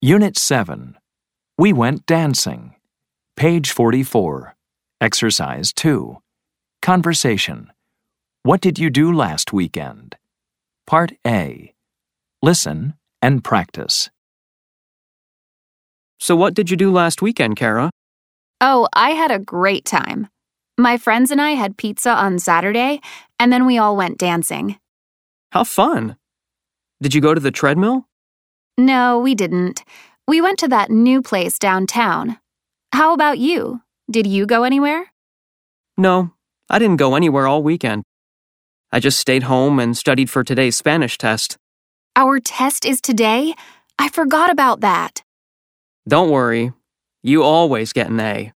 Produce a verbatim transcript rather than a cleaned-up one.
Unit seven. We went dancing. Page forty-four. Exercise two. Conversation. What did you do last weekend? Part A. Listen and practice. So what did you do last weekend, Kara? Oh, I had a great time. My friends and I had pizza on Saturday, and then we all went dancing. How fun! Did you go to the treadmill? No, we didn't. We went to that new place downtown. How about you? Did you go anywhere? No, I didn't go anywhere all weekend. I just stayed home and studied for today's Spanish test. Our test is today? I forgot about that. Don't worry, you always get an A.